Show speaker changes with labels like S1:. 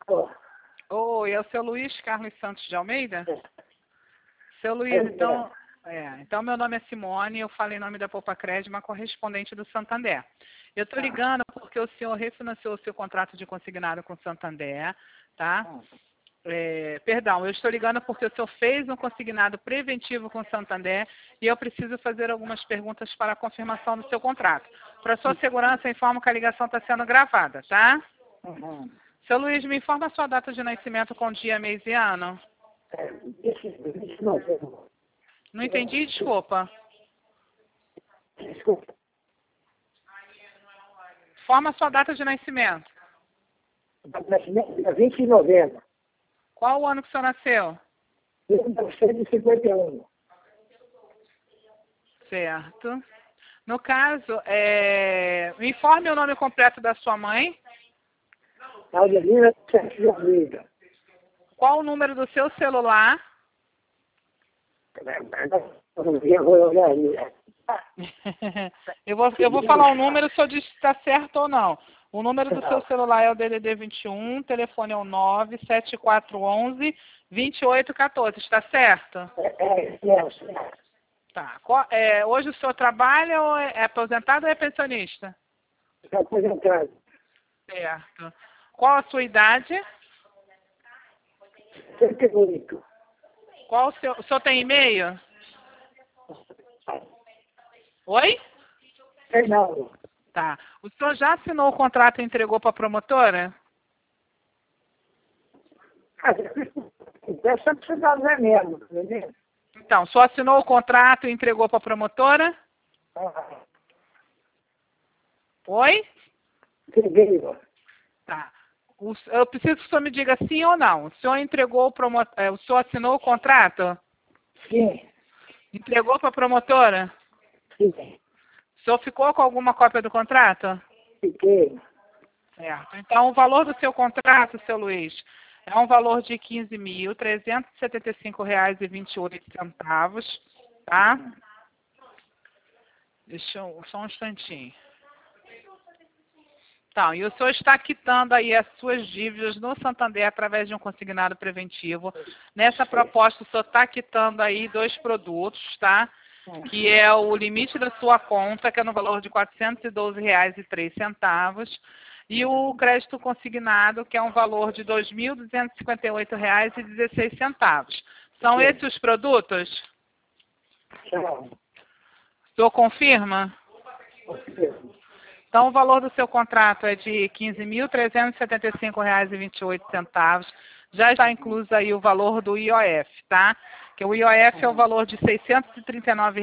S1: Ó,
S2: Oi, é o seu Luiz Carlos Santos de Almeida?
S1: é.
S2: Seu Luiz, então meu nome é Simone, eu falo em nome da Poupa Crédito, uma correspondente do Santander. Eu estou ligando porque o senhor refinanciou o seu contrato de consignado com o Santander, tá? Perdão, eu estou ligando porque o senhor fez um consignado preventivo com o Santander e eu preciso fazer algumas perguntas para a confirmação do seu contrato. Para sua segurança, eu informo que a ligação está sendo gravada, tá?
S1: Uhum.
S2: Seu Luiz, me informa a sua data de nascimento com dia, mês e ano.
S1: Esse novembro.
S2: Não entendi, desculpa.
S1: Desculpa.
S2: Forma a sua data de nascimento.
S1: Dia 20 de novembro.
S2: Qual o ano que o senhor nasceu?
S1: 1951.
S2: Certo. No caso, me informe o nome completo da sua mãe.
S1: Adelina Sérgio de Almeida.
S2: Qual o número do seu celular?
S1: Eu vou olhar aí.
S2: eu vou falar o número, se eu diz se está certo ou não. O número do seu celular é o DDD 21, o telefone é o 97411-2814, está certo?
S1: É.
S2: Tá. Hoje o senhor trabalha ou é aposentado ou é pensionista?
S1: Está aposentado.
S2: Certo. Qual a sua idade?
S1: 78.
S2: Qual o senhor tem e-mail? Oi?
S1: Fernando.
S2: Tá. O senhor já assinou o contrato e entregou para a promotora?
S1: Essa precisa não é mesmo, entendeu?
S2: Então, o senhor assinou o contrato e entregou para a promotora? Oi?
S1: Entreguei.
S2: Tá. Eu preciso que o senhor me diga sim ou não. O senhor entregou o senhor assinou o contrato?
S1: Sim.
S2: Entregou para a promotora?
S1: Sim.
S2: O senhor ficou com alguma cópia do contrato?
S1: Fiquei.
S2: Certo. Então, o valor do seu contrato, seu Luiz, é um valor de R$ 15.375,28, tá? Só um instantinho. Então, e o senhor está quitando aí as suas dívidas no Santander através de um consignado preventivo. Nessa proposta, o senhor está quitando aí 2 produtos, tá? Que é o limite da sua conta, que é no valor de R$ 412,03, e o crédito consignado, que é um valor de R$ 2.258,16. São esses os produtos?
S1: Tchau.
S2: O senhor confirma? Então, o valor do seu contrato é de R$ 15.375,28. Já está incluso aí o valor do IOF, tá? Que o IOF é o valor de R$ 639,00